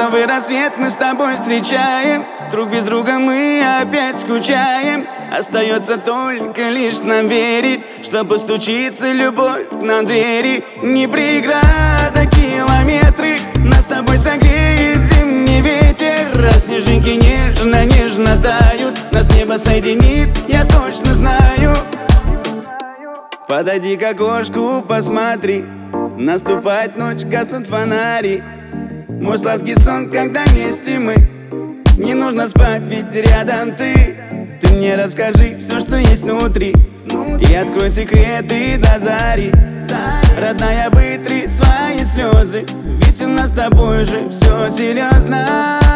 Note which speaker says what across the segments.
Speaker 1: Розовый рассвет мы с тобой встречаем, друг без друга мы опять скучаем. Остается только лишь нам верить, что постучится любовь к нам двери. Не преграда километры, нас с тобой согреет зимний ветер. А снежинки нежно-нежно тают, нас небо соединит, я точно знаю. Подойди к окошку, посмотри, наступает ночь, гаснут фонари. Мой сладкий сон, когда вместе мы. Не нужно спать, ведь рядом ты. Ты мне расскажи все, что есть внутри, и открой секреты до зари. Родная, вытри свои слезы, ведь у нас с тобой же все серьезно.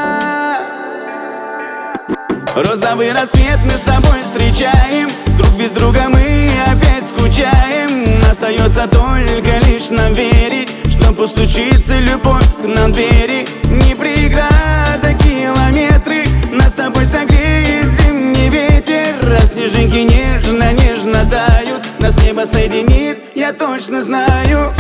Speaker 1: Розовый рассвет мы с тобой встречаем, друг без друга мы опять скучаем. Остается только лишь нам верить, что постучится любовь к нам двери. Не преграда километры, нас с тобой согреет зимний ветер. А снежинки нежно-нежно тают, нас небо соединит, я точно знаю.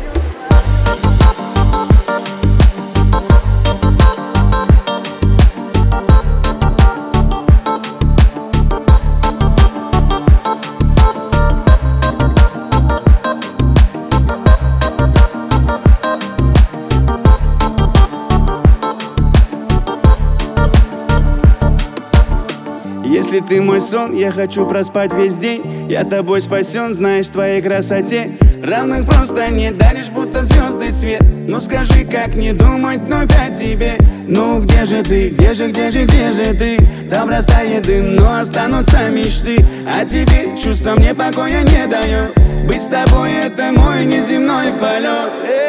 Speaker 1: Если ты мой сон, я хочу проспать весь день. Я тобой спасен, знаешь, в твоей красоте равных просто не даришь, будто звезды свет. Ну скажи, как не думать вновь о тебе? Ну где же ты, где же ты? Там растает дым, но останутся мечты. А тебе чувство мне покоя не дает. Быть с тобой — это мой неземной полет.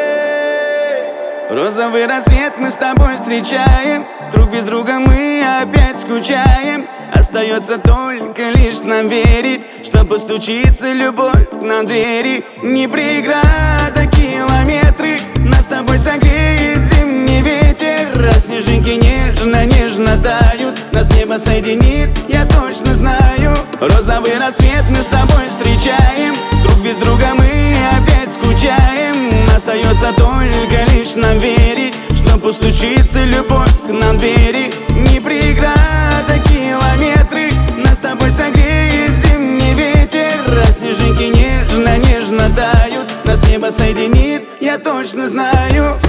Speaker 1: Розовый рассвет мы с тобой встречаем, друг без друга мы опять скучаем. Остается только лишь нам верить, что постучится любовь к нам двери. Не преграда километры, нас с тобой согреет зимний ветер. А снежинки нежно-нежно тают, нас небо соединит, я точно знаю. Розовый рассвет мы с тобой встречаем, друг без друга мы опять скучаем. Остается только лишь нам верить, что постучится любовь к нам двери. Не преграда километры, нас с тобой согреет зимний ветер. А снежинки нежно-нежно тают, нас небо соединит, я точно знаю.